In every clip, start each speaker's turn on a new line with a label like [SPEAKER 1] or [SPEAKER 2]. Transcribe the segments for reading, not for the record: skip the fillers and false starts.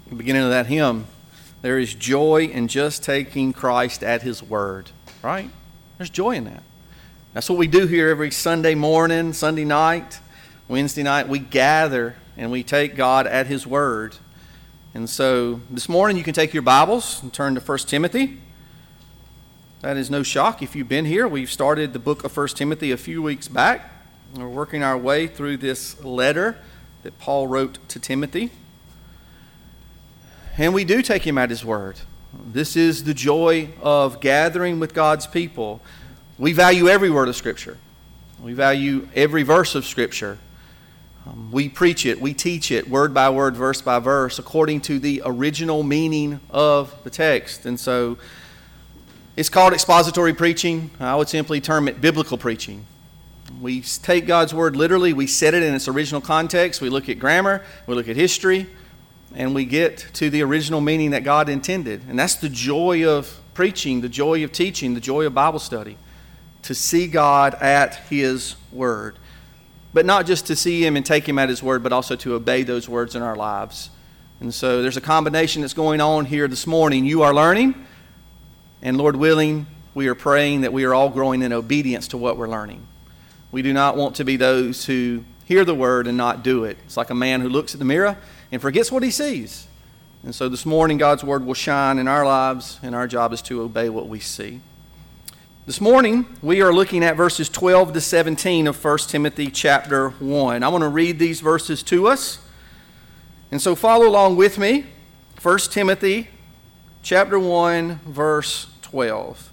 [SPEAKER 1] the beginning of that hymn, there is joy in just taking Christ at His word, right? There's joy in that. That's what we do here every Sunday morning, Sunday night, Wednesday night. We gather and we take God at His word. And so this morning you can take your Bibles and turn to 1 Timothy. That is no shock if you've been here. We've started the book of 1 Timothy a few weeks back. We're working our way through this letter that Paul wrote to Timothy. And we do take him at his word. This is the joy of gathering with God's people. We value every word of Scripture. We value every verse of Scripture. We preach it, we teach it, word by word, verse by verse, according to the original meaning of the text. And so it's called expository preaching. I would simply term it biblical preaching. We take God's word literally, we set it in its original context, we look at grammar, we look at history, and we get to the original meaning that God intended. And that's the joy of preaching, the joy of teaching, the joy of Bible study, to see God at His word. But not just to see Him and take Him at His word, but also to obey those words in our lives. And so there's a combination that's going on here this morning. You are learning, and Lord willing, we are praying that we are all growing in obedience to what we're learning. We do not want to be those who hear the word and not do it. It's like a man who looks at the mirror and forgets what he sees. And so this morning, God's word will shine in our lives, and our job is to obey what we see. This morning, we are looking at verses 12 to 17 of 1 Timothy chapter 1. I want to read these verses to us. And so follow along with me. 1 Timothy chapter 1, verse 12.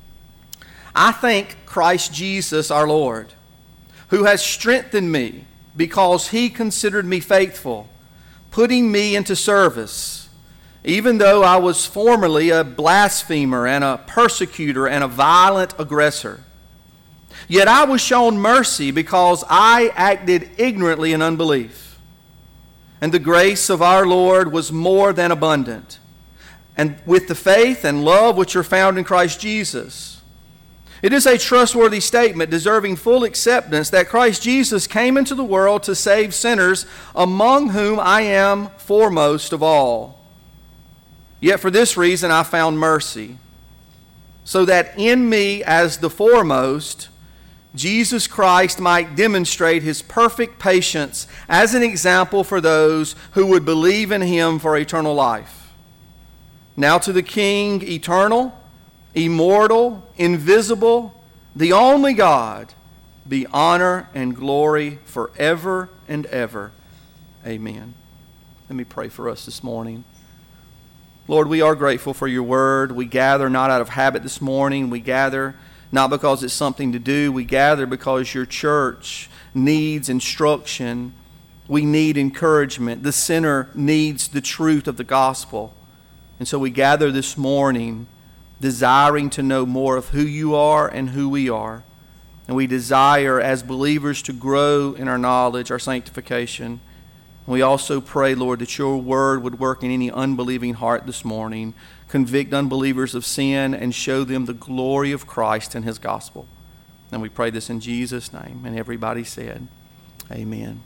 [SPEAKER 1] I thank Christ Jesus our Lord, who has strengthened me because He considered me faithful, putting me into service, even though I was formerly a blasphemer and a persecutor and a violent aggressor. Yet I was shown mercy because I acted ignorantly in unbelief. And the grace of our Lord was more than abundant, and with the faith and love which are found in Christ Jesus. It is a trustworthy statement deserving full acceptance that Christ Jesus came into the world to save sinners, among whom I am foremost of all. Yet for this reason I found mercy, so that in me as the foremost, Jesus Christ might demonstrate His perfect patience as an example for those who would believe in Him for eternal life. Now to the King, eternal, immortal, invisible, the only God, be honor and glory forever and ever. Amen. Let me pray for us this morning. Lord, we are grateful for your word. We gather not out of habit this morning. We gather not because it's something to do. We gather because your church needs instruction. We need encouragement. The sinner needs the truth of the gospel. And so we gather this morning desiring to know more of who you are and who we are. And we desire as believers to grow in our knowledge, our sanctification. We also pray, Lord, that your word would work in any unbelieving heart this morning, convict unbelievers of sin, and show them the glory of Christ and His gospel. And we pray this in Jesus' name. And everybody said, amen.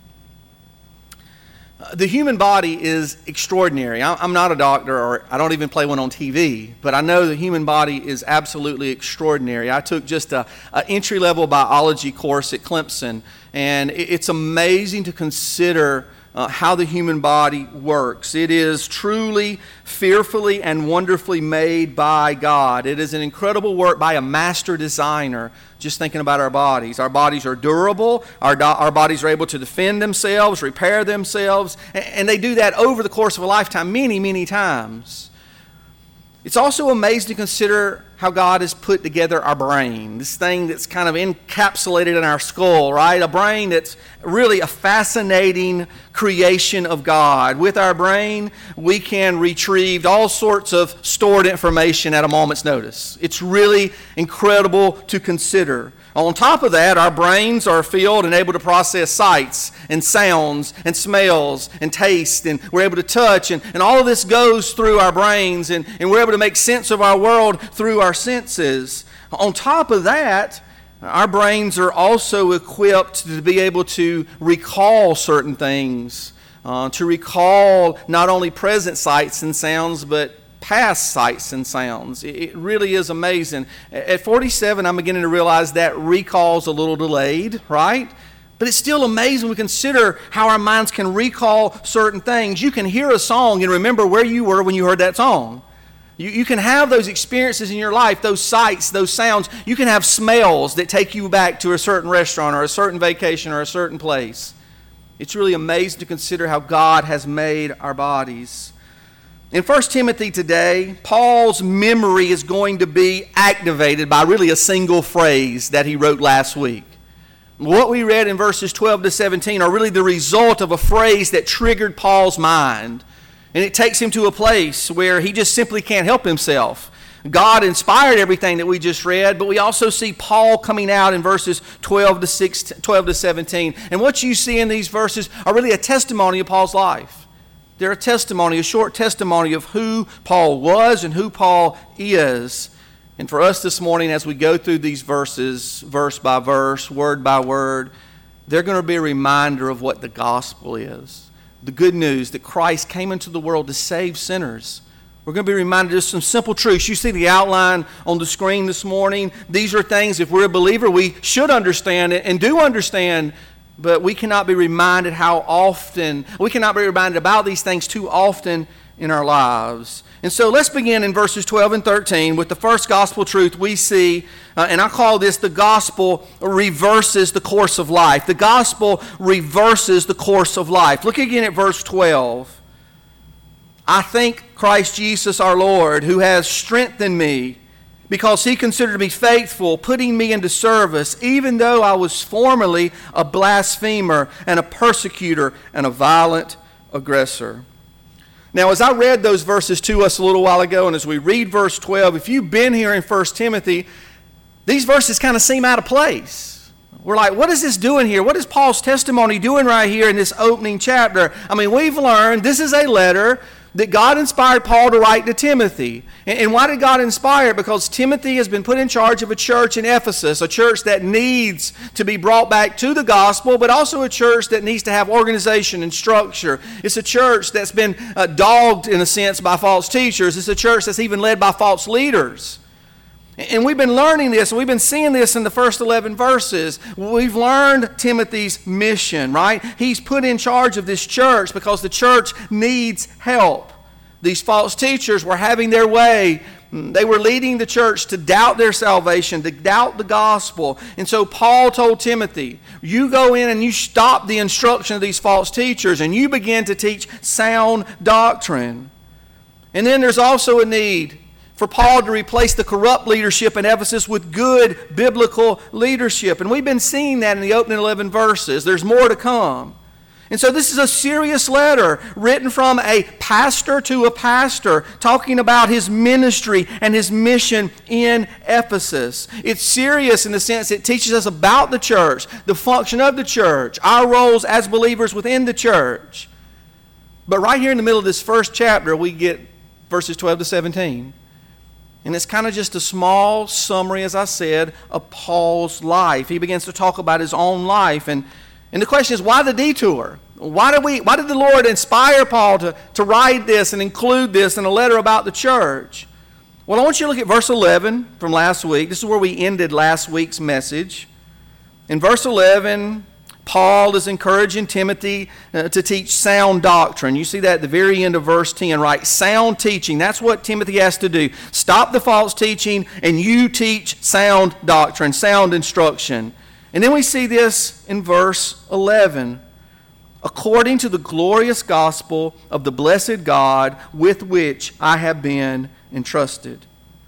[SPEAKER 1] The human body is extraordinary. I'm not a doctor, or I don't even play one on TV, but I know the human body is absolutely extraordinary. I took just an entry-level biology course at Clemson, and it's amazing to consider how the human body works. It is truly, fearfully, and wonderfully made by God. It is an incredible work by a master designer. Just thinking about our bodies. Our bodies are durable. Our bodies are able to defend themselves, repair themselves, and they do that over the course of a lifetime many, many times. It's also amazing to consider how God has put together our brain, this thing that's kind of encapsulated in our skull, right? A brain that's really a fascinating creation of God. With our brain, we can retrieve all sorts of stored information at a moment's notice. It's really incredible to consider. On top of that, our brains are filled and able to process sights and sounds and smells and taste, and we're able to touch, and all of this goes through our brains, and we're able to make sense of our world through our senses. On top of that, our brains are also equipped to be able to recall certain things to recall not only present sights and sounds, but past sights and sounds. It really is amazing. At 47, I'm beginning to realize that recall's a little delayed, right? But it's still amazing when we consider how our minds can recall certain things. You can hear a song and remember where you were when you heard that song. You can have those experiences in your life, those sights, those sounds. You can have smells that take you back to a certain restaurant or a certain vacation or a certain place. It's really amazing to consider how God has made our bodies. In 1 Timothy today, Paul's memory is going to be activated by really a single phrase that he wrote last week. What we read in verses 12 to 17 are really the result of a phrase that triggered Paul's mind. And it takes him to a place where he just simply can't help himself. God inspired everything that we just read, but we also see Paul coming out in verses 12 to 17. And what you see in these verses are really a testimony of Paul's life. They're a testimony, a short testimony of who Paul was and who Paul is. And for us this morning, as we go through these verses, verse by verse, word by word, they're going to be a reminder of what the gospel is. The good news that Christ came into the world to save sinners. We're going to be reminded of some simple truths. You see the outline on the screen this morning. These are things, if we're a believer, we should understand it and do understand, but we cannot be reminded we cannot be reminded about these things too often in our lives. And so let's begin in verses 12 and 13 with the first gospel truth we see, and I call this the gospel reverses the course of life. The gospel reverses the course of life. Look again at verse 12. I thank Christ Jesus our Lord, who has strengthened me, because he considered me faithful, putting me into service, even though I was formerly a blasphemer and a persecutor and a violent aggressor. Now, as I read those verses to us a little while ago, and as we read verse 12, if you've been here in 1 Timothy, these verses kind of seem out of place. We're like, what is this doing here? What is Paul's testimony doing right here in this opening chapter? I mean, we've learned this is a letter that God inspired Paul to write to Timothy. And why did God inspire it? Because Timothy has been put in charge of a church in Ephesus, a church that needs to be brought back to the gospel, but also a church that needs to have organization and structure. It's a church that's been dogged, in a sense, by false teachers. It's a church that's even led by false leaders. And we've been learning this, and we've been seeing this in the first 11 verses. We've learned Timothy's mission, right? He's put in charge of this church because the church needs help. These false teachers were having their way. They were leading the church to doubt their salvation, to doubt the gospel. And so Paul told Timothy, you go in and you stop the instruction of these false teachers, and you begin to teach sound doctrine. And then there's also a need for Paul to replace the corrupt leadership in Ephesus with good biblical leadership. And we've been seeing that in the opening 11 verses. There's more to come. And so this is a serious letter written from a pastor to a pastor, talking about his ministry and his mission in Ephesus. It's serious in the sense it teaches us about the church, the function of the church, our roles as believers within the church. But right here in the middle of this first chapter, we get verses 12 to 17. And it's kind of just a small summary, as I said, of Paul's life. He begins to talk about his own life. And the question is, why the detour? Why did the Lord inspire Paul to write this and include this in a letter about the church? Well, I want you to look at verse 11 from last week. This is where we ended last week's message. In verse 11, Paul is encouraging Timothy to teach sound doctrine. You see that at the very end of verse 10, right? Sound teaching. That's what Timothy has to do. Stop the false teaching and you teach sound doctrine, sound instruction. And then we see this in verse 11. According to the glorious gospel of the blessed God with which I have been entrusted.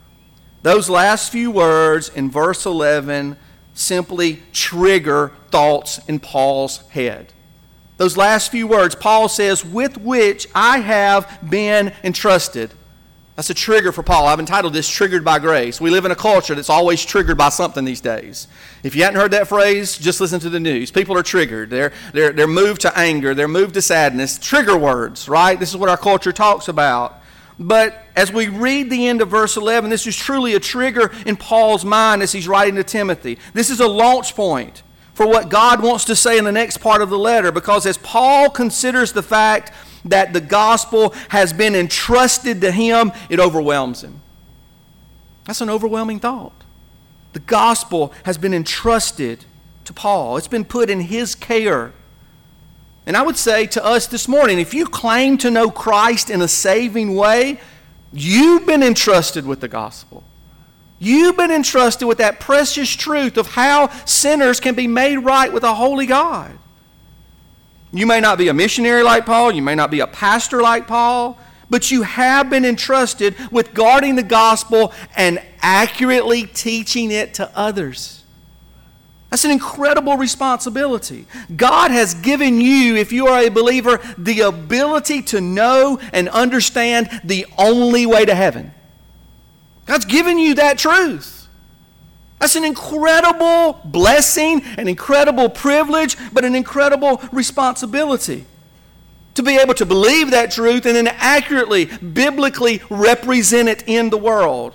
[SPEAKER 1] Those last few words in verse 11 simply trigger thoughts in Paul's head. Those last few words, Paul says, with which I have been entrusted. That's a trigger for Paul. I've entitled this Triggered by Grace. We live in a culture that's always triggered by something these days. If you hadn't heard that phrase, just listen to the news. People are triggered. They're moved to anger. They're moved to sadness. Trigger words, right? This is what our culture talks about. But as we read the end of verse 11, this is truly a trigger in Paul's mind as he's writing to Timothy. This is a launch point for what God wants to say in the next part of the letter, because as Paul considers the fact that the gospel has been entrusted to him, it overwhelms him. That's an overwhelming thought. The gospel has been entrusted to Paul. It's been put in his care. And I would say to us this morning, if you claim to know Christ in a saving way, you've been entrusted with the gospel. You've been entrusted with that precious truth of how sinners can be made right with a holy God. You may not be a missionary like Paul, you may not be a pastor like Paul, but you have been entrusted with guarding the gospel and accurately teaching it to others. That's an incredible responsibility. God has given you, if you are a believer, the ability to know and understand the only way to heaven. God's given you that truth. That's an incredible blessing, an incredible privilege, but an incredible responsibility. To be able to believe that truth and then accurately, biblically represent it in the world.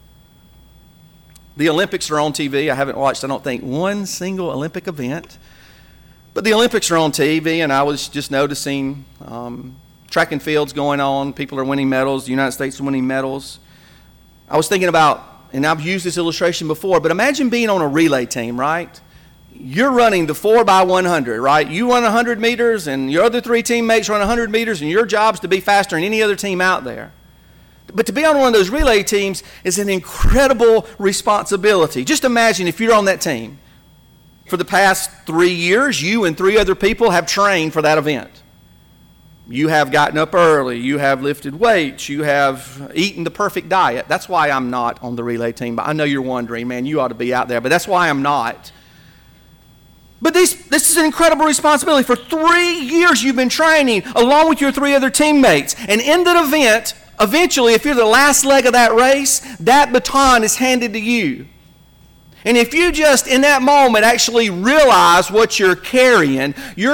[SPEAKER 1] The Olympics are on TV. I haven't watched, I don't think, one single Olympic event. But the Olympics are on TV, and I was just noticing track and field's going on. People are winning medals. The United States is winning medals. I was thinking about, and I've used this illustration before, but imagine being on a relay team, right? You're running the 4x100, right? You run 100 meters, and your other three teammates run 100 meters, and your job's to be faster than any other team out there. But to be on one of those relay teams is an incredible responsibility. Just imagine if you're on that team. For the past 3 years, you and 3 other people have trained for that event. You have gotten up early. You have lifted weights. You have eaten the perfect diet. That's why I'm not on the relay team. But I know you're wondering, man, you ought to be out there. But that's why I'm not. But this is an incredible responsibility. For 3 years you've been training along with your 3 other teammates. And in that event, eventually, if you're the last leg of that race, that baton is handed to you. And if you just in that moment actually realize what you're carrying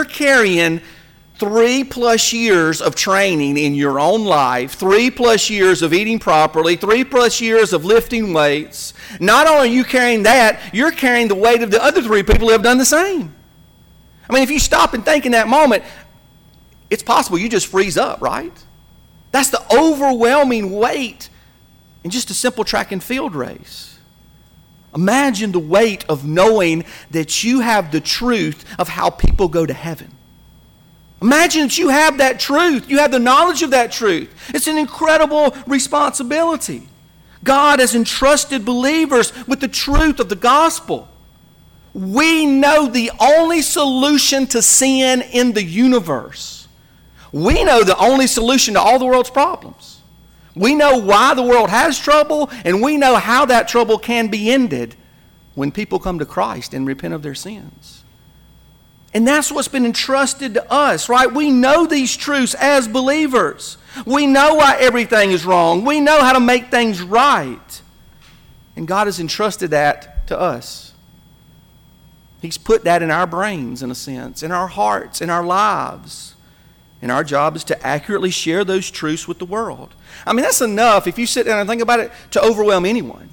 [SPEAKER 1] 3+ years of training in your own life, 3+ years of eating properly, 3+ years of lifting weights. Not only are you carrying that, you're carrying the weight of the other 3 people who have done the same. I mean, if you stop and think in that moment, it's possible you just freeze up, right? That's the overwhelming weight in just a simple track and field race. Imagine the weight of knowing that you have the truth of how people go to heaven. Imagine that you have that truth. You have the knowledge of that truth. It's an incredible responsibility. God has entrusted believers with the truth of the gospel. We know the only solution to sin in the universe. We know the only solution to all the world's problems. We know why the world has trouble, and we know how that trouble can be ended when people come to Christ and repent of their sins. And that's what's been entrusted to us, right? We know these truths as believers. We know why everything is wrong. We know how to make things right. And God has entrusted that to us. He's put that in our brains, in a sense, in our hearts, in our lives. And our job is to accurately share those truths with the world. I mean, that's enough, if you sit down and think about it, to overwhelm anyone.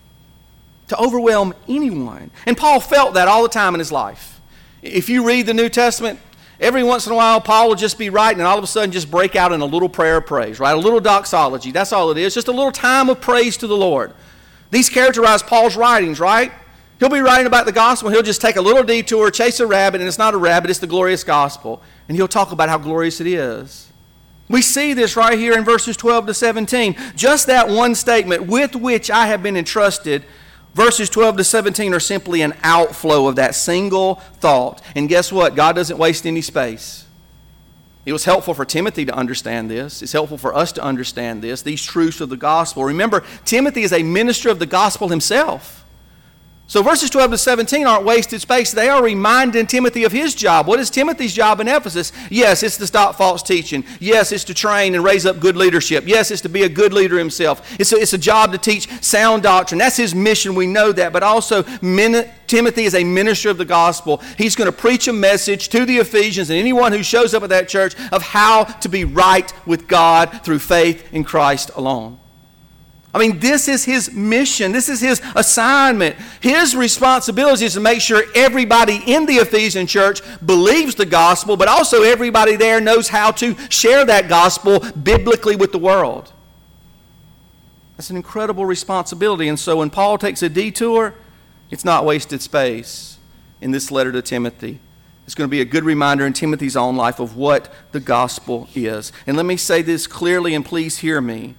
[SPEAKER 1] To overwhelm anyone. And Paul felt that all the time in his life. If you read the New Testament, every once in a while, Paul will just be writing and all of a sudden just break out in a little prayer of praise, right? A little doxology. That's all it is. Just a little time of praise to the Lord. These characterize Paul's writings, right? He'll be writing about the gospel. He'll just take a little detour, chase a rabbit, and it's not a rabbit, it's the glorious gospel. And he'll talk about how glorious it is. We see this right here in verses 12 to 17. Just that one statement, with which I have been entrusted. Verses 12 to 17 are simply an outflow of that single thought. And guess what? God doesn't waste any space. It was helpful for Timothy to understand this. It's helpful for us to understand this, these truths of the gospel. Remember, Timothy is a minister of the gospel himself. So verses 12 to 17 aren't wasted space. They are reminding Timothy of his job. What is Timothy's job in Ephesus? Yes, it's to stop false teaching. Yes, it's to train and raise up good leadership. Yes, it's to be a good leader himself. It's a job to teach sound doctrine. That's his mission. We know that. But also, Timothy is a minister of the gospel. He's going to preach a message to the Ephesians and anyone who shows up at that church of how to be right with God through faith in Christ alone. I mean, this is his mission. This is his assignment. His responsibility is to make sure everybody in the Ephesian church believes the gospel, but also everybody there knows how to share that gospel biblically with the world. That's an incredible responsibility. And so when Paul takes a detour, it's not wasted space in this letter to Timothy. It's going to be a good reminder in Timothy's own life of what the gospel is. And let me say this clearly, and please hear me.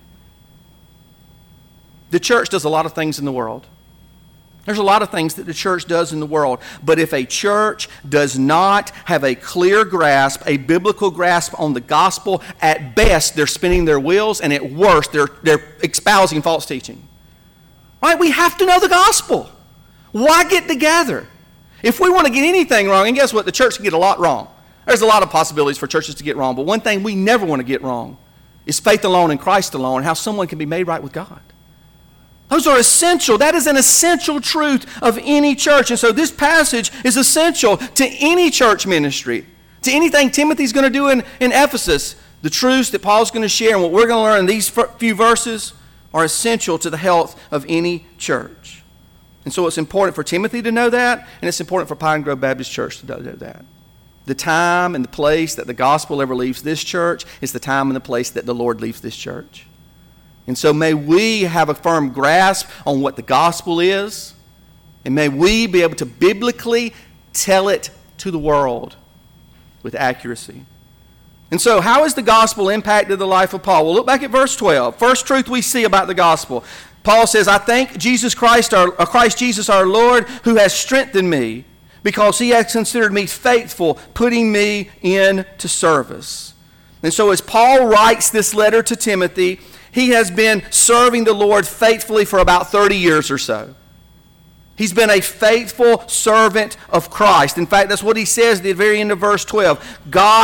[SPEAKER 1] The church does a lot of things in the world. There's a lot of things that the church does in the world. But if a church does not have a clear grasp, a biblical grasp on the gospel, at best they're spinning their wheels, and at worst they're espousing false teaching. Right? We have to know the gospel. Why get together? If we want to get anything wrong, and guess what? The church can get a lot wrong. There's a lot of possibilities for churches to get wrong. But one thing we never want to get wrong is faith alone in Christ alone, how someone can be made right with God. Those are essential. That is an essential truth of any church. And so this passage is essential to any church ministry, to anything Timothy's going to do in Ephesus. The truths that Paul's going to share and what we're going to learn in these few verses are essential to the health of any church. And so it's important for Timothy to know that, and it's important for Pine Grove Baptist Church to know that. The time and the place that the gospel ever leaves this church is the time and the place that the Lord leaves this church. And so may we have a firm grasp on what the gospel is, and may we be able to biblically tell it to the world with accuracy. And so how has the gospel impacted the life of Paul? Well, look back at verse 12. First truth we see about the gospel. Paul says, I thank Christ Jesus our Lord, who has strengthened me, because he has considered me faithful, putting me into service. And so as Paul writes this letter to Timothy, he has been serving the Lord faithfully for about 30 years or so. He's been a faithful servant of Christ. In fact, that's what he says at the very end of verse 12.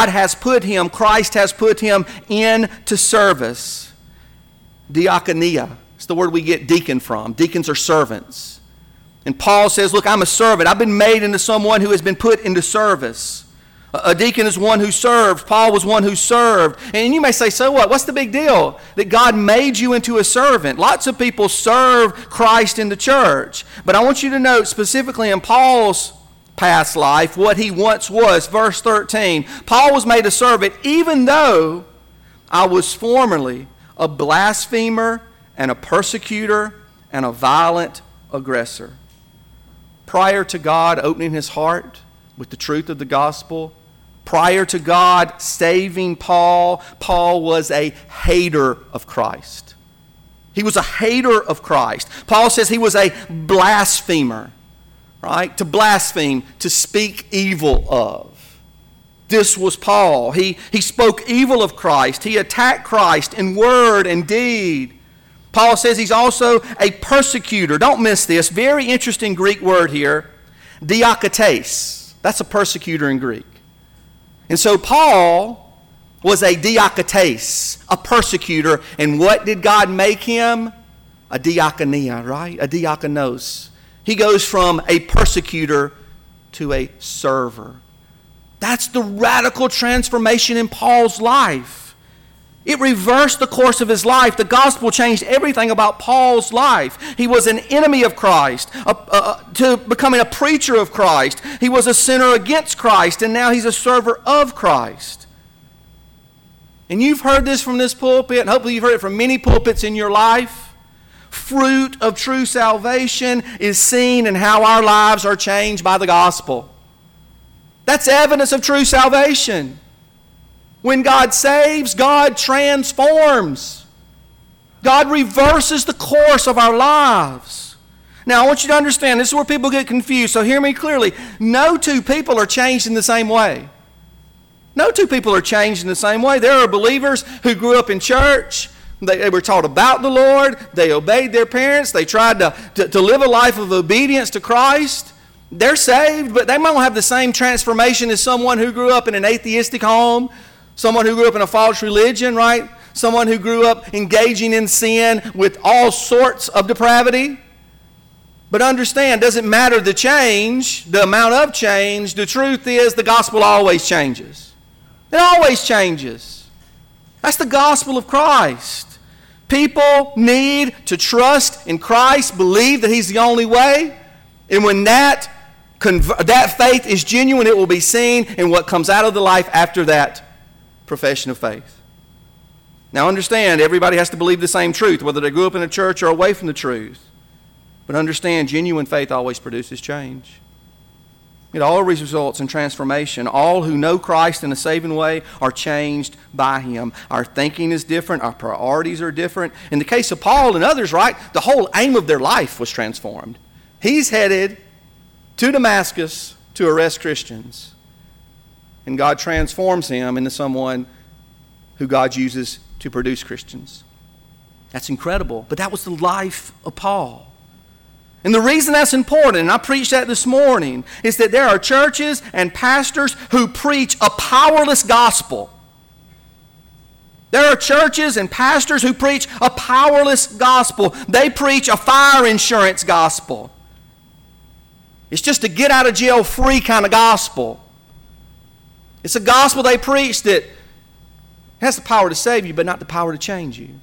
[SPEAKER 1] Christ has put him into service. Diakonia. It's the word we get deacon from. Deacons are servants. And Paul says, look, I'm a servant. I've been made into someone who has been put into service. A deacon is one who served. Paul was one who served. And you may say, so what? What's the big deal? That God made you into a servant. Lots of people serve Christ in the church. But I want you to note specifically in Paul's past life what he once was. Verse 13, Paul was made a servant even though I was formerly a blasphemer and a persecutor and a violent aggressor. Prior to God opening his heart with the truth of the gospel, prior to God saving Paul, Paul was a hater of Christ. He was a hater of Christ. Paul says he was a blasphemer, right? To blaspheme, to speak evil of. This was Paul. He spoke evil of Christ. He attacked Christ in word and deed. Paul says he's also a persecutor. Don't miss this. Very interesting Greek word here. Diakotes. That's a persecutor in Greek. And so Paul was a diakotes, a persecutor. And what did God make him? A diakonia, right? A diakonos. He goes from a persecutor to a server. That's the radical transformation in Paul's life. It reversed the course of his life. The gospel changed everything about Paul's life. He was an enemy of Christ, to becoming a preacher of Christ. He was a sinner against Christ, and now he's a server of Christ. And you've heard this from this pulpit, and hopefully you've heard it from many pulpits in your life. Fruit of true salvation is seen in how our lives are changed by the gospel. That's evidence of true salvation. When God saves, God transforms. God reverses the course of our lives. Now, I want you to understand, this is where people get confused, so hear me clearly. No two people are changed in the same way. No two people are changed in the same way. There are believers who grew up in church. They were taught about the Lord. They obeyed their parents. They tried to live a life of obedience to Christ. They're saved, but they might not have the same transformation as someone who grew up in an atheistic home, someone who grew up in a false religion, right? Someone who grew up engaging in sin with all sorts of depravity. But understand, it doesn't matter the change, the amount of change. The truth is the gospel always changes. It always changes. That's the gospel of Christ. People need to trust in Christ, believe that He's the only way, and when that faith is genuine, it will be seen in what comes out of the life after that profession of faith. Now understand, everybody has to believe the same truth, whether they grew up in a church or away from the truth. But understand, genuine faith always produces change. It always results in transformation. All who know Christ in a saving way are changed by Him. Our thinking is different. Our priorities are different. In the case of Paul and others, right, the whole aim of their life was transformed. He's headed to Damascus to arrest Christians. And God transforms him into someone who God uses to produce Christians. That's incredible. But that was the life of Paul. And the reason that's important, and I preached that this morning, is that there are churches and pastors who preach a powerless gospel. There are churches and pastors who preach a powerless gospel. They preach a fire insurance gospel. It's just a get out of jail free kind of gospel. It's a gospel they preach that has the power to save you, but not the power to change you.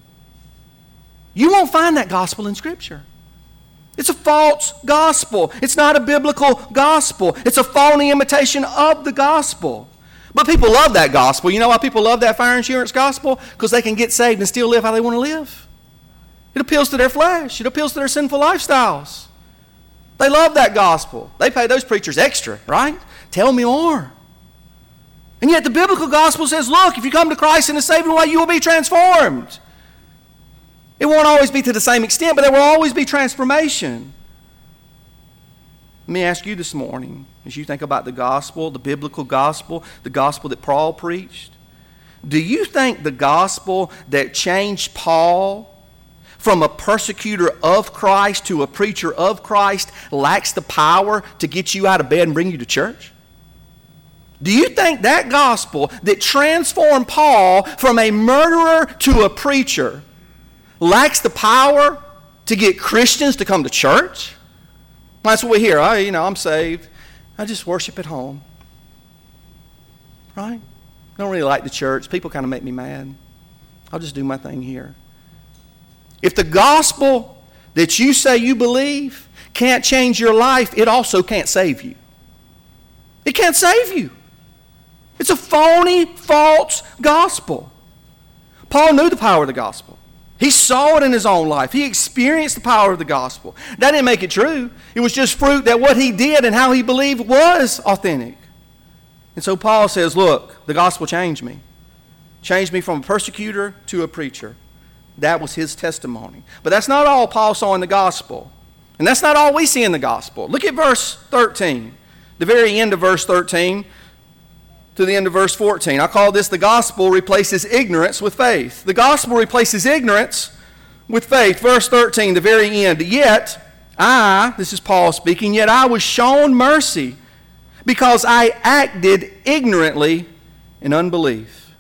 [SPEAKER 1] You won't find that gospel in Scripture. It's a false gospel. It's not a biblical gospel. It's a phony imitation of the gospel. But people love that gospel. You know why people love that fire insurance gospel? Because they can get saved and still live how they want to live. It appeals to their flesh. It appeals to their sinful lifestyles. They love that gospel. They pay those preachers extra, right? Tell me more. And yet the biblical gospel says, look, if you come to Christ in a saving way, you will be transformed. It won't always be to the same extent, but there will always be transformation. Let me ask you this morning, as you think about the gospel, the biblical gospel, the gospel that Paul preached, do you think the gospel that changed Paul from a persecutor of Christ to a preacher of Christ lacks the power to get you out of bed and bring you to church? Do you think that gospel that transformed Paul from a murderer to a preacher lacks the power to get Christians to come to church? That's what we hear. I'm saved. I just worship at home. Right? I don't really like the church. People kind of make me mad. I'll just do my thing here. If the gospel that you say you believe can't change your life, it also can't save you. It can't save you. It's a phony, false gospel. Paul knew the power of the gospel. He saw it in his own life. He experienced the power of the gospel. That didn't make it true. It was just fruit that what he did and how he believed was authentic. And so Paul says, look, the gospel changed me. Changed me from a persecutor to a preacher. That was his testimony. But that's not all Paul saw in the gospel. And that's not all we see in the gospel. Look at verse 13. The very end of verse 13 to the end of verse 14. I call this the gospel replaces ignorance with faith. The gospel replaces ignorance with faith. Verse 13, the very end. Yet I, this is Paul speaking, yet I was shown mercy because I acted ignorantly in unbelief.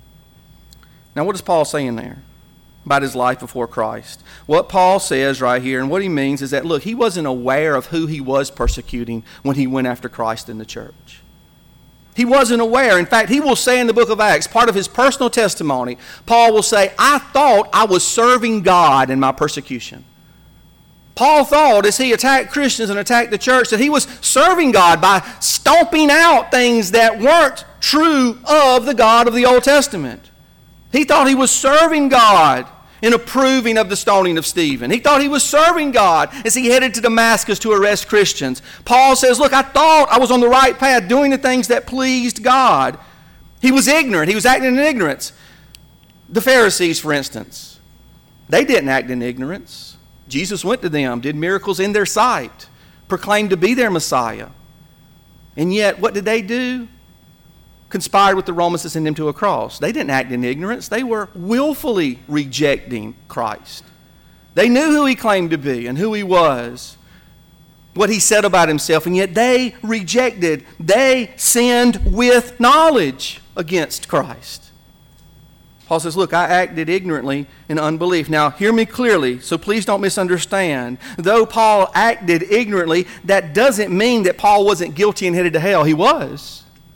[SPEAKER 1] Now what is Paul saying there about his life before Christ? What Paul says right here, and what he means is that, look, he wasn't aware of who he was persecuting when he went after Christ in the church. He wasn't aware. In fact, he will say in the book of Acts, part of his personal testimony, Paul will say, I thought I was serving God in my persecution. Paul thought, as he attacked Christians and attacked the church, that he was serving God by stomping out things that weren't true of the God of the Old Testament. He thought he was serving God in approving of the stoning of Stephen. He thought he was serving God as he headed to Damascus to arrest Christians. Paul says, look, I thought I was on the right path, doing the things that pleased God. He was ignorant. He was acting in ignorance. The Pharisees, for instance, they didn't act in ignorance. Jesus went to them, did miracles in their sight, proclaimed to be their Messiah. And yet, what did they do? Conspired with the Romans to send him to a cross. They didn't act in ignorance. They were willfully rejecting Christ. They knew who he claimed to be and who he was, what he said about himself, and yet they rejected. They sinned with knowledge against Christ. Paul says, look, I acted ignorantly in unbelief. Now, hear me clearly, so please don't misunderstand. Though Paul acted ignorantly, that doesn't mean that Paul wasn't guilty and headed to hell. He was.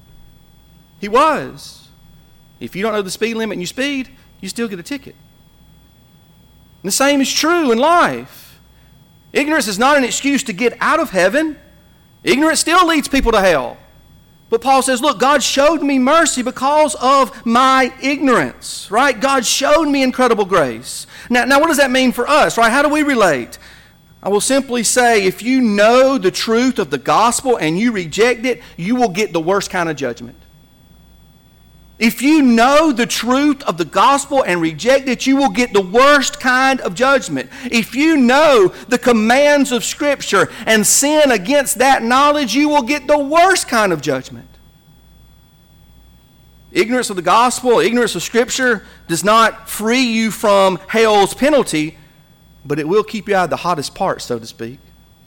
[SPEAKER 1] He was. If you don't know the speed limit and you speed, you still get a ticket. And the same is true in life. Ignorance is not an excuse to get out of heaven. Ignorance still leads people to hell. But Paul says, look, God showed me mercy because of my ignorance, right? God showed me incredible grace. Now what does that mean for us, right? How do we relate? I will simply say, if you know the truth of the gospel and you reject it, you will get the worst kind of judgment. If you know the truth of the gospel and reject it, you will get the worst kind of judgment. If you know the commands of Scripture and sin against that knowledge, you will get the worst kind of judgment. Ignorance of the gospel, ignorance of Scripture does not free you from hell's penalty, but it will keep you out of the hottest part, so to speak.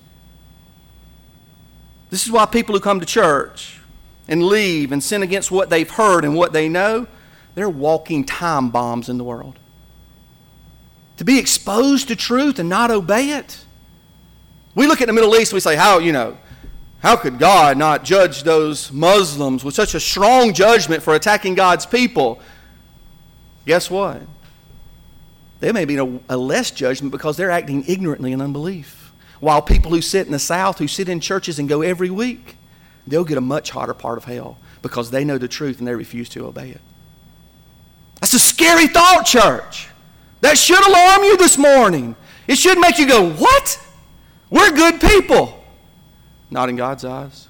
[SPEAKER 1] This is why people who come to church and leave and sin against what they've heard and what they know, they're walking time bombs in the world. To be exposed to truth and not obey it. We look at the Middle East and we say, how could God not judge those Muslims with such a strong judgment for attacking God's people? Guess what? There may be a less judgment because they're acting ignorantly in unbelief. While people who sit in the South, who sit in churches and go every week, they'll get a much hotter part of hell because they know the truth and they refuse to obey it. That's a scary thought, church. That should alarm you this morning. It should make you go, what? We're good people. Not in God's eyes.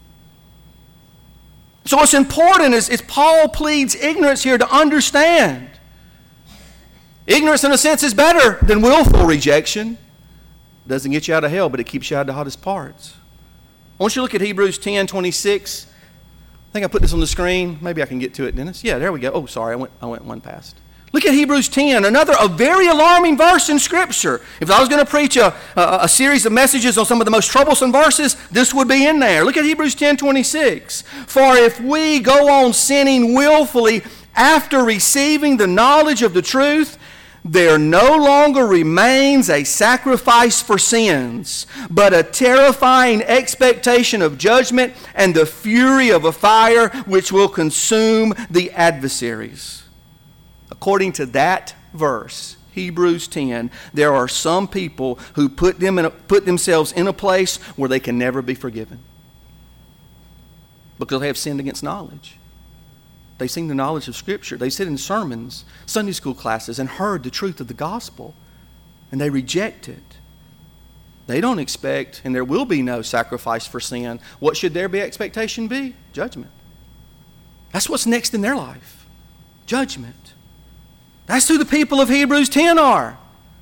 [SPEAKER 1] So what's important is Paul pleads ignorance here to understand. Ignorance, in a sense, is better than willful rejection. It doesn't get you out of hell, but it keeps you out of the hottest parts. I want you to look at Hebrews 10:26. I think I put this on the screen. Maybe I can get to it, Dennis. Yeah, there we go. Oh, sorry, I went one past. Look at Hebrews 10, a very alarming verse in Scripture. If I was going to preach a series of messages on some of the most troublesome verses, this would be in there. Look at Hebrews 10:26. For if we go on sinning willfully after receiving the knowledge of the truth, there no longer remains a sacrifice for sins, but a terrifying expectation of judgment and the fury of a fire which will consume the adversaries. According to that verse, Hebrews 10, there are some people who put themselves in a place where they can never be forgiven because they have sinned against knowledge. They've seen the knowledge of Scripture. They sit in sermons, Sunday school classes, and heard the truth of the gospel, and they reject it. They don't expect, and there will be no sacrifice for sin. What should their expectation be? Judgment. That's what's next in their life. Judgment. That's who the people of Hebrews 10 are.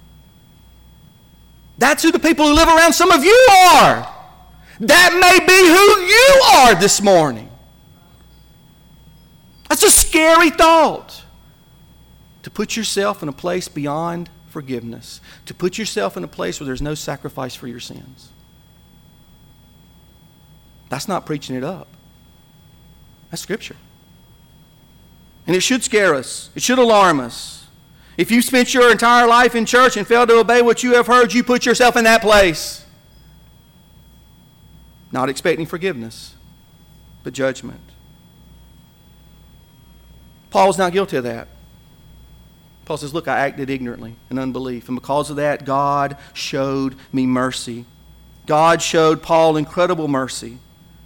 [SPEAKER 1] That's who the people who live around some of you are. That may be who you are this morning. That's a scary thought. To put yourself in a place beyond forgiveness. To put yourself in a place where there's no sacrifice for your sins. That's not preaching it up. That's Scripture. And it should scare us. It should alarm us. If you've spent your entire life in church and failed to obey what you have heard, you put yourself in that place. Not expecting forgiveness, but judgment. Paul's not guilty of that. Paul says, look, I acted ignorantly in unbelief. And because of that, God showed me mercy. God showed Paul incredible mercy.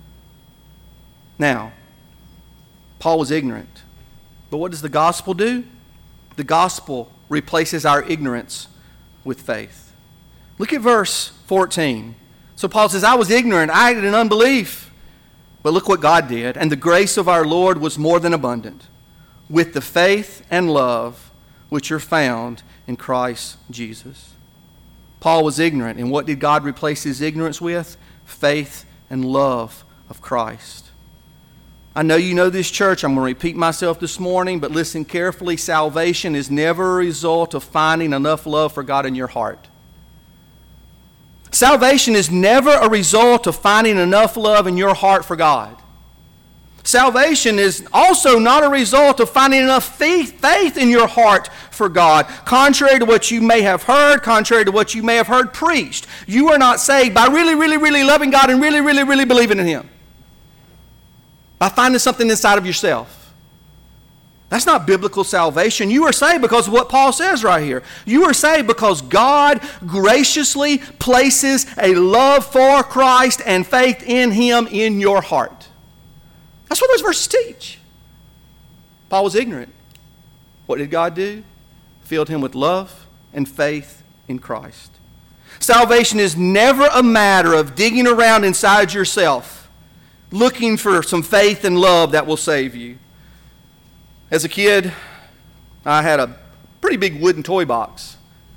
[SPEAKER 1] Now, Paul was ignorant. But what does the gospel do? The gospel replaces our ignorance with faith. Look at verse 14. So Paul says, I was ignorant, I acted in unbelief. But look what God did. And the grace of our Lord was more than abundant, with the faith and love which are found in Christ Jesus. Paul was ignorant, and what did God replace his ignorance with? Faith and love of Christ. I know you know this, church. I'm going to repeat myself this morning, but listen carefully. Salvation is never a result of finding enough love for God in your heart. Salvation is never a result of finding enough love in your heart for God. Salvation is also not a result of finding enough faith in your heart for God. Contrary to what you may have heard, contrary to what you may have heard preached, you are not saved by really, really, really loving God and really, really, really believing in Him. By finding something inside of yourself. That's not biblical salvation. You are saved because of what Paul says right here. You are saved because God graciously places a love for Christ and faith in Him in your heart. That's what those verses teach. Paul was ignorant. What did God do? Filled him with love and faith in Christ. Salvation is never a matter of digging around inside yourself, looking for some faith and love that will save you. As a kid, I had a pretty big wooden toy box.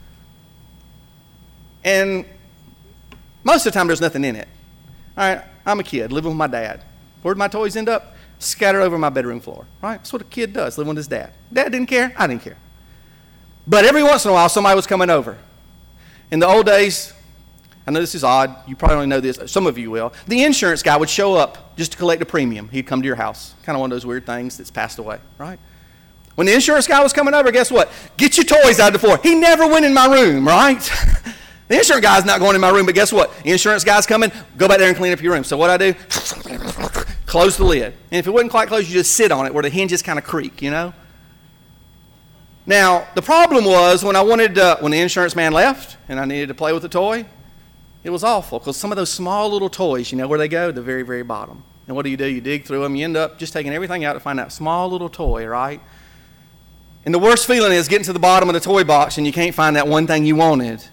[SPEAKER 1] And most of the time there's nothing in it. All right, I'm a kid living with my dad. Where'd my toys end up? Scattered over my bedroom floor. Right? That's what a kid does, living with his dad. Dad didn't care. I didn't care. But every once in a while, somebody was coming over. In the old days, I know this is odd. You probably don't know this. Some of you will. The insurance guy would show up just to collect a premium. He'd come to your house. Kind of one of those weird things that's passed away, right? When the insurance guy was coming over, guess what? Get your toys out of the floor. He never went in my room, right? The insurance guy's not going in my room, but guess what? The insurance guy's coming. Go back there and clean up your room. So what I do? Close the lid. And if it wasn't quite closed, you just sit on it where the hinges kind of creak, you know? Now, the problem was when when the insurance man left and I needed to play with the toy, it was awful because some of those small little toys, you know where they go? The very, very bottom. And what do? You dig through them. You end up just taking everything out to find that small little toy, right? And the worst feeling is getting to the bottom of the toy box and you can't find that one thing you wanted.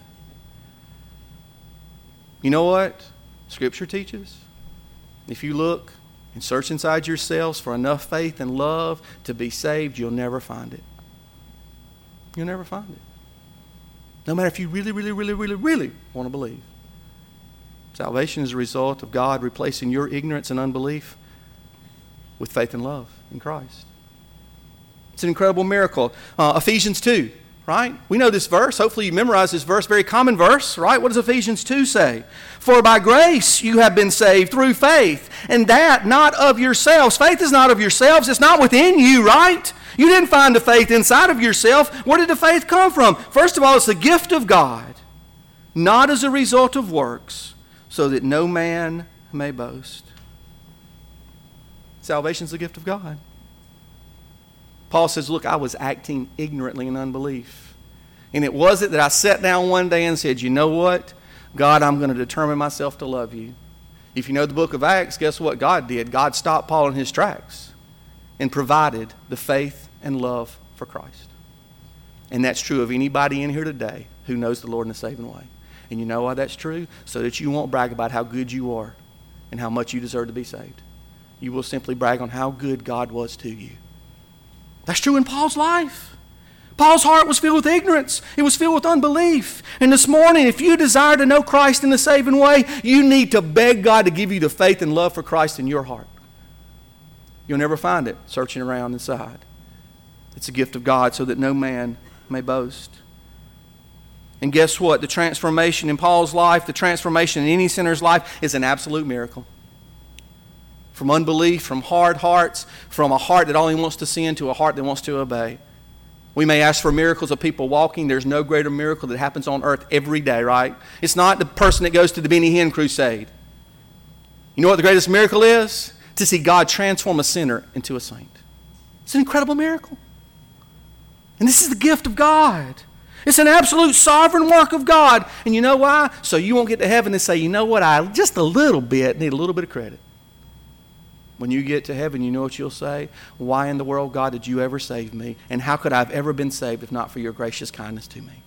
[SPEAKER 1] You know what Scripture teaches? If you look and search inside yourselves for enough faith and love to be saved, you'll never find it. You'll never find it. No matter if you really, really, really, really, really want to believe. Salvation is a result of God replacing your ignorance and unbelief with faith and love in Christ. It's an incredible miracle. Ephesians 2, right? We know this verse. Hopefully you memorize this verse. Very common verse, right? What does Ephesians 2 say? For by grace you have been saved through faith, and that not of yourselves. Faith is not of yourselves. It's not within you, right? You didn't find the faith inside of yourself. Where did the faith come from? First of all, it's the gift of God, not as a result of works, so that no man may boast. Salvation is the gift of God. Paul says, look, I was acting ignorantly in unbelief. And it wasn't that I sat down one day and said, you know what? God, I'm going to determine myself to love you. If you know the book of Acts, guess what God did? God stopped Paul in his tracks and provided the faith and love for Christ. And that's true of anybody in here today who knows the Lord in a saving way. And you know why that's true? So that you won't brag about how good you are and how much you deserve to be saved. You will simply brag on how good God was to you. That's true in Paul's life. Paul's heart was filled with ignorance. It was filled with unbelief. And this morning, if you desire to know Christ in the saving way, you need to beg God to give you the faith and love for Christ in your heart. You'll never find it searching around inside. It's a gift of God so that no man may boast. And guess what? The transformation in Paul's life, the transformation in any sinner's life is an absolute miracle. From unbelief, from hard hearts, from a heart that only wants to sin to a heart that wants to obey. We may ask for miracles of people walking. There's no greater miracle that happens on earth every day, right? It's not the person that goes to the Benny Hinn crusade. You know what the greatest miracle is? To see God transform a sinner into a saint. It's an incredible miracle. And this is the gift of God. It's an absolute sovereign work of God. And you know why? So you won't get to heaven and say, you know what, I just a little bit need a little bit of credit. When you get to heaven, you know what you'll say? Why in the world, God, did you ever save me? And how could I have ever been saved if not for your gracious kindness to me?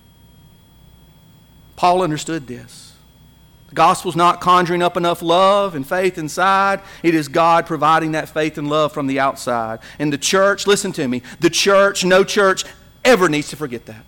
[SPEAKER 1] Paul understood this. The gospel's not conjuring up enough love and faith inside. It is God providing that faith and love from the outside. And the church, listen to me, the church, no church ever needs to forget that.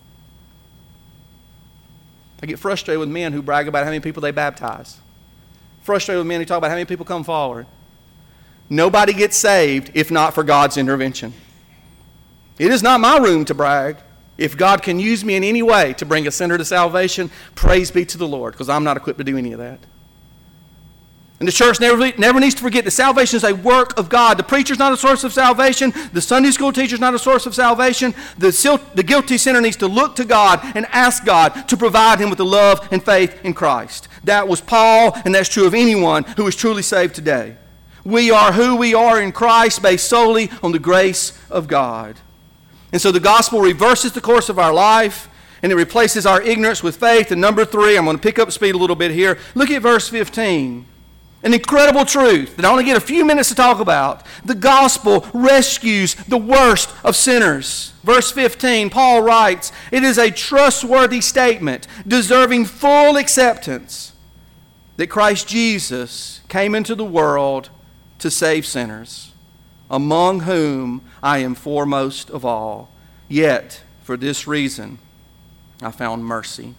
[SPEAKER 1] I get frustrated with men who brag about how many people they baptize. Frustrated with men who talk about how many people come forward. Nobody gets saved if not for God's intervention. It is not my room to brag. If God can use me in any way to bring a sinner to salvation, praise be to the Lord, because I'm not equipped to do any of that. And the church never needs to forget that salvation is a work of God. The preacher's not a source of salvation. The Sunday school teacher's not a source of salvation. The guilty sinner needs to look to God and ask God to provide him with the love and faith in Christ. That was Paul, and that's true of anyone who is truly saved today. We are who we are in Christ based solely on the grace of God. And so the gospel reverses the course of our life, and it replaces our ignorance with faith. And number 3, I'm going to pick up speed a little bit here. Look at verse 15. An incredible truth that I only get a few minutes to talk about. The gospel rescues the worst of sinners. Verse 15, Paul writes, "It is a trustworthy statement, deserving full acceptance, that Christ Jesus came into the world to save sinners, among whom I am foremost of all. Yet, for this reason, I found mercy."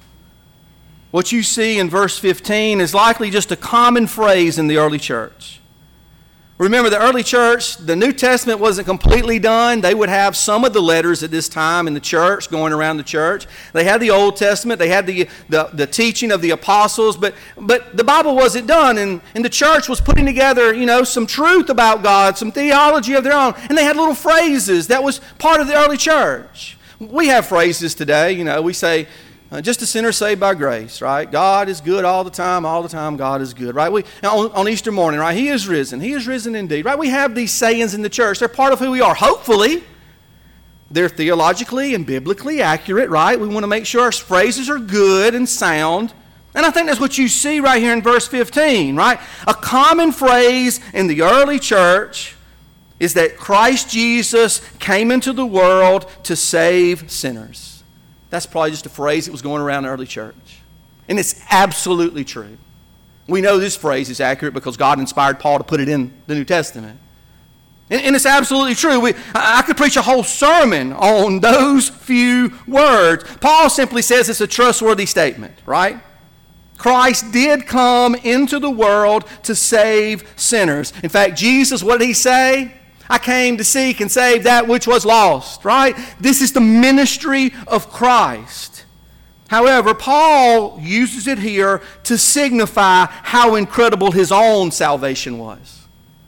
[SPEAKER 1] What you see in verse 15 is likely just a common phrase in the early church. Remember, the early church, the New Testament wasn't completely done. They would have some of the letters at this time in the church, going around the church. They had the Old Testament. They had the teaching of the apostles, but the Bible wasn't done, and the church was putting together, some truth about God, some theology of their own, and they had little phrases. That was part of the early church. We have phrases today. We say, just a sinner saved by grace, right? God is good all the time God is good, right? On Easter morning, right? He is risen indeed, right? We have these sayings in the church. They're part of who we are. Hopefully, they're theologically and biblically accurate, right? We want to make sure our phrases are good and sound. And I think that's what you see right here in verse 15, right? A common phrase in the early church is that Christ Jesus came into the world to save sinners. That's probably just a phrase that was going around the early church. And it's absolutely true. We know this phrase is accurate because God inspired Paul to put it in the New Testament. And it's absolutely true. I could preach a whole sermon on those few words. Paul simply says it's a trustworthy statement, right? Christ did come into the world to save sinners. In fact, Jesus, what did he say? I came to seek and save that which was lost, right? This is the ministry of Christ. However, Paul uses it here to signify how incredible his own salvation was.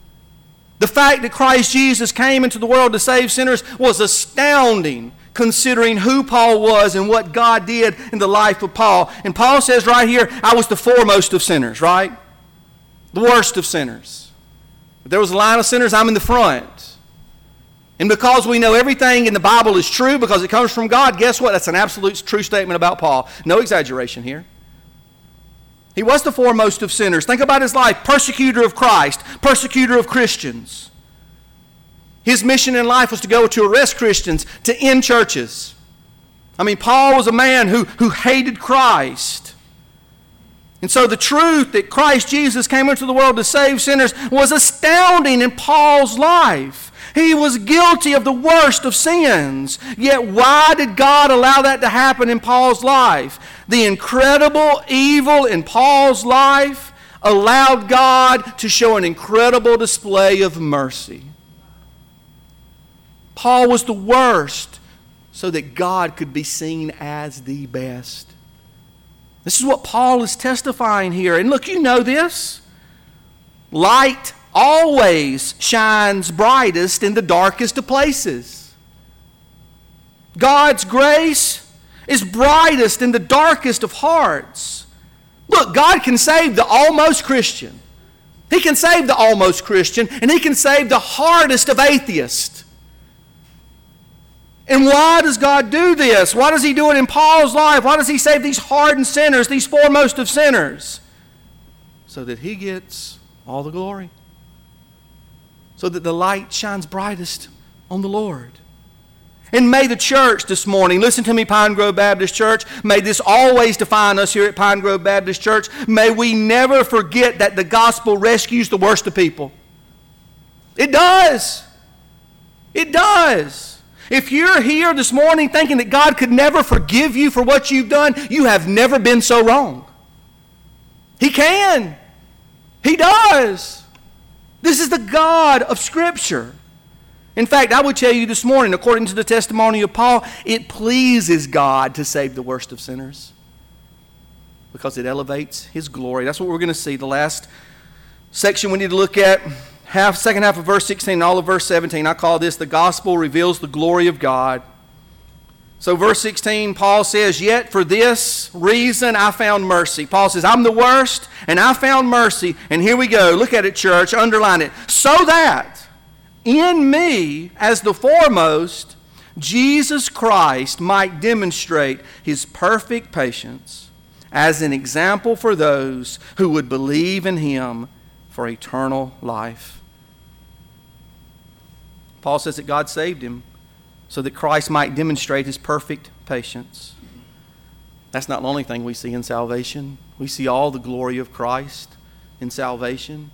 [SPEAKER 1] The fact that Christ Jesus came into the world to save sinners was astounding, considering who Paul was and what God did in the life of Paul. And Paul says right here, I was the foremost of sinners, right? The worst of sinners. If there was a line of sinners, I'm in the front. And because we know everything in the Bible is true because it comes from God, guess what? That's an absolute true statement about Paul. No exaggeration here. He was the foremost of sinners. Think about his life. Persecutor of Christ. Persecutor of Christians. His mission in life was to go to arrest Christians, to end churches. Paul was a man who hated Christ. And so the truth that Christ Jesus came into the world to save sinners was astounding in Paul's life. He was guilty of the worst of sins. Yet why did God allow that to happen in Paul's life? The incredible evil in Paul's life allowed God to show an incredible display of mercy. Paul was the worst so that God could be seen as the best. This is what Paul is testifying here. And look, you know this. Light always shines brightest in the darkest of places. God's grace is brightest in the darkest of hearts. Look, God can save the almost Christian. He can save the almost Christian, and He can save the hardest of atheists. And why does God do this? Why does He do it in Paul's life? Why does He save these hardened sinners, these foremost of sinners? So that He gets all the glory. So that the light shines brightest on the Lord. And may the church this morning, listen to me, Pine Grove Baptist Church, may this always define us here at Pine Grove Baptist Church. May we never forget that the gospel rescues the worst of people. It does. It does. If you're here this morning thinking that God could never forgive you for what you've done, you have never been so wrong. He can. He does. This is the God of Scripture. In fact, I would tell you this morning, according to the testimony of Paul, it pleases God to save the worst of sinners because it elevates His glory. That's what we're going to see. The last section we need to look at, second half of verse 16 and all of verse 17, I call this the gospel reveals the glory of God. So verse 16, Paul says, yet for this reason I found mercy. Paul says, I'm the worst, and I found mercy. And here we go. Look at it, church. Underline it. So that in me, as the foremost, Jesus Christ might demonstrate his perfect patience as an example for those who would believe in him for eternal life. Paul says that God saved him so that Christ might demonstrate his perfect patience. That's not the only thing we see in salvation. We see all the glory of Christ in salvation.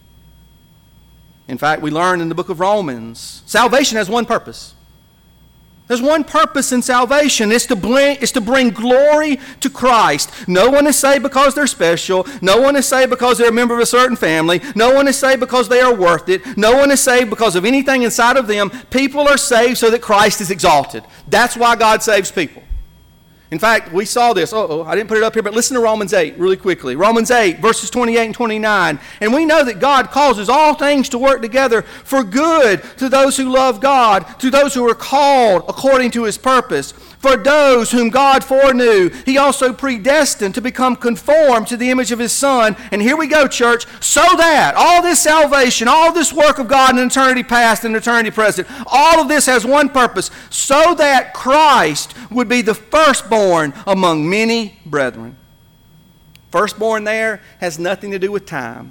[SPEAKER 1] In fact, we learn in the book of Romans, salvation has one purpose. There's one purpose in salvation. It's to bring glory to Christ. No one is saved because they're special. No one is saved because they're a member of a certain family. No one is saved because they are worth it. No one is saved because of anything inside of them. People are saved so that Christ is exalted. That's why God saves people. In fact, we saw this. I didn't put it up here, but listen to Romans 8 really quickly. Romans 8, verses 28 and 29. And we know that God causes all things to work together for good to those who love God, to those who are called according to his purpose. For those whom God foreknew, he also predestined to become conformed to the image of his Son. And here we go, church. So that all this salvation, all this work of God in eternity past and eternity present, all of this has one purpose. So that Christ would be the firstborn among many brethren. Firstborn there has nothing to do with time.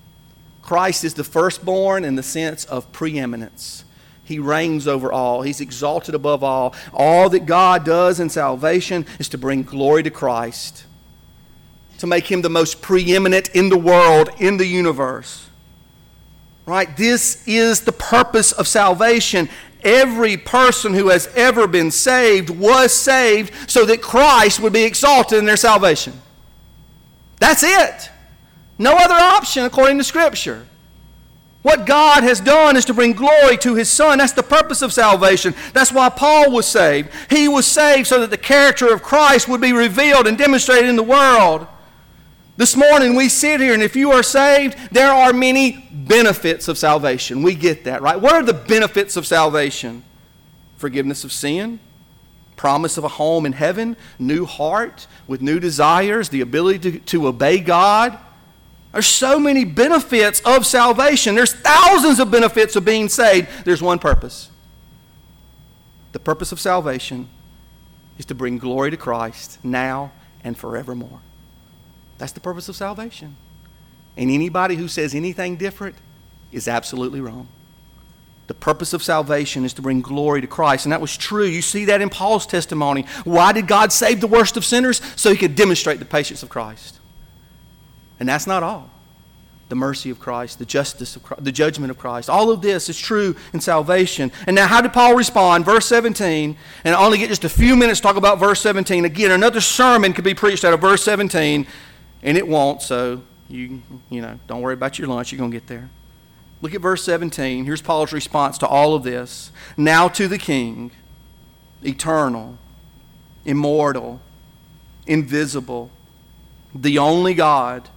[SPEAKER 1] Christ is the firstborn in the sense of preeminence. He reigns over all. He's exalted above all. All that God does in salvation is to bring glory to Christ, to make him the most preeminent in the world, in the universe. Right? This is the purpose of salvation. Every person who has ever been saved was saved so that Christ would be exalted in their salvation. That's it. No other option according to Scripture. What God has done is to bring glory to his Son. That's the purpose of salvation. That's why Paul was saved. He was saved so that the character of Christ would be revealed and demonstrated in the world. This morning we sit here, and if you are saved, there are many benefits of salvation. We get that, right? What are the benefits of salvation? Forgiveness of sin, promise of a home in heaven, new heart with new desires, the ability to obey God. There's so many benefits of salvation. There's thousands of benefits of being saved. There's one purpose. The purpose of salvation is to bring glory to Christ now and forevermore. That's the purpose of salvation. And anybody who says anything different is absolutely wrong. The purpose of salvation is to bring glory to Christ. And that was true. You see that in Paul's testimony. Why did God save the worst of sinners? So he could demonstrate the patience of Christ. And that's not all. The mercy of Christ, the justice of Christ, the judgment of Christ. All of this is true in salvation. And now how did Paul respond? Verse 17, and I only get just a few minutes to talk about verse 17. Again, another sermon could be preached out of verse 17, and it won't, so you don't worry about your lunch. You're going to get there. Look at verse 17. Here's Paul's response to all of this. Now to the King, eternal, immortal, invisible, the only God,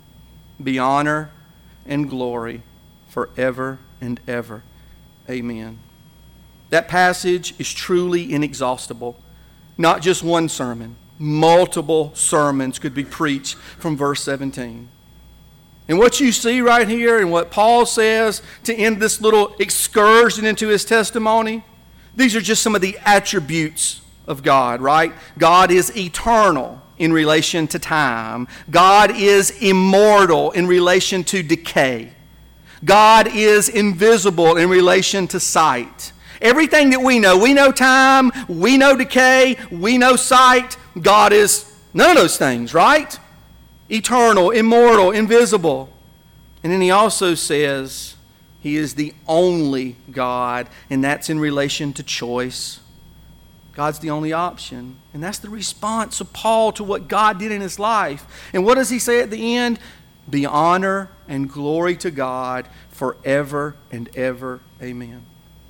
[SPEAKER 1] be honor and glory forever and ever. Amen. That passage is truly inexhaustible. Not just one sermon. Multiple sermons could be preached from verse 17. And what you see right here and what Paul says to end this little excursion into his testimony, these are just some of the attributes of God, right? God is eternal in relation to time. God is immortal in relation to decay. God is invisible in relation to sight. Everything that we know time, we know decay, we know sight. God is none of those things, right? Eternal, immortal, invisible. And then he also says he is the only God, and that's in relation to choice. God's the only option. And that's the response of Paul to what God did in his life. And what does he say at the end? Be honor and glory to God forever and ever. Amen.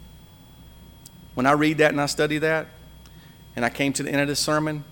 [SPEAKER 1] When I read that and I study that, and I came to the end of this sermon,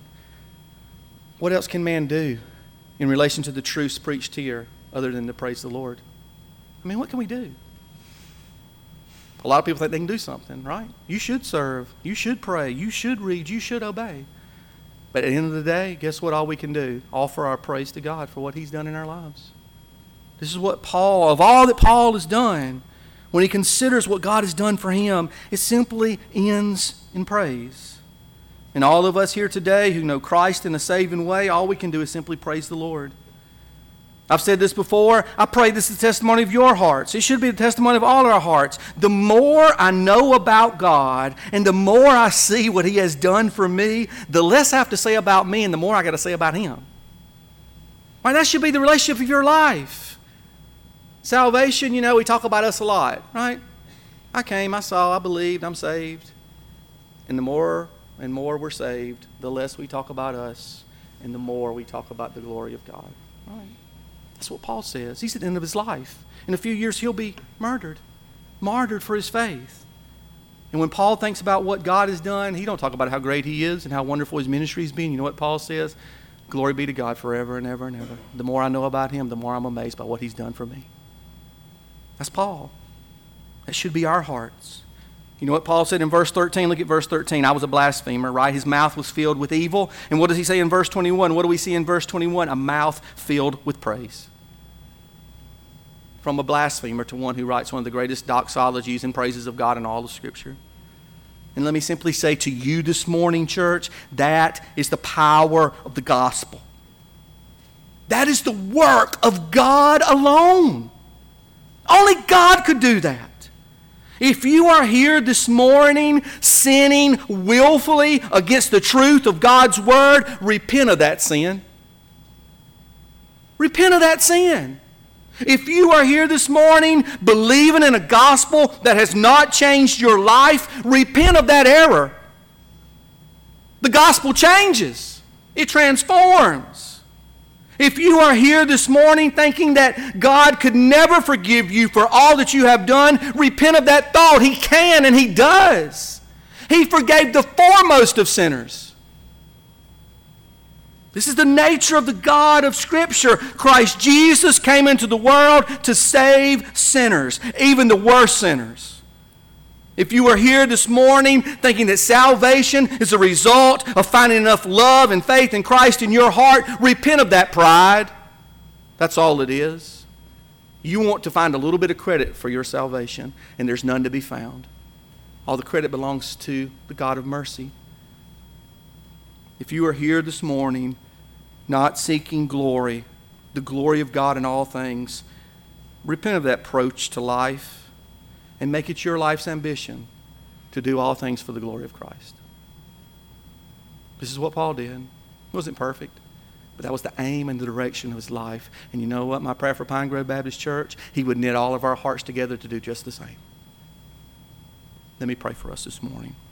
[SPEAKER 1] what else can man do in relation to the truths preached here other than to praise the Lord? I mean, what can we do? A lot of people think they can do something, right? You should serve. You should pray. You should read. You should obey. But at the end of the day, guess what all we can do? Offer our praise to God for what He's done in our lives. This is what Paul, of all that Paul has done, when he considers what God has done for him, it simply ends in praise. And all of us here today who know Christ in a saving way, all we can do is simply praise the Lord. I've said this before. I pray this is the testimony of your hearts. It should be the testimony of all our hearts. The more I know about God and the more I see what He has done for me, the less I have to say about me and the more I got to say about Him. Right? That should be the relationship of your life. Salvation, we talk about us a lot, right? I came, I saw, I believed, I'm saved. And the more and more we're saved, the less we talk about us and the more we talk about the glory of God. Right? That's what Paul says. He's at the end of his life. In a few years, he'll be martyred for his faith. And when Paul thinks about what God has done, he don't talk about how great he is and how wonderful his ministry has been. You know what Paul says? Glory be to God forever and ever and ever. The more I know about Him, the more I'm amazed by what He's done for me. That's Paul. That should be our hearts. You know what Paul said in verse 13? Look at verse 13. I was a blasphemer, right? His mouth was filled with evil. And what does he say in verse 21? What do we see in verse 21? A mouth filled with praise. From a blasphemer to one who writes one of the greatest doxologies and praises of God in all of Scripture. And let me simply say to you this morning, church, that is the power of the gospel. That is the work of God alone. Only God could do that. If you are here this morning sinning willfully against the truth of God's Word, repent of that sin. Repent of that sin. If you are here this morning believing in a gospel that has not changed your life, repent of that error. The gospel changes. It transforms. If you are here this morning thinking that God could never forgive you for all that you have done, repent of that thought. He can and He does. He forgave the foremost of sinners. This is the nature of the God of Scripture. Christ Jesus came into the world to save sinners, even the worst sinners. If you are here this morning thinking that salvation is a result of finding enough love and faith in Christ in your heart, repent of that pride. That's all it is. You want to find a little bit of credit for your salvation, and there's none to be found. All the credit belongs to the God of mercy. If you are here this morning not seeking glory, the glory of God in all things, repent of that approach to life. And make it your life's ambition to do all things for the glory of Christ. This is what Paul did. It wasn't perfect, but that was the aim and the direction of his life. And you know what? My prayer for Pine Grove Baptist Church, He would knit all of our hearts together to do just the same. Let me pray for us this morning.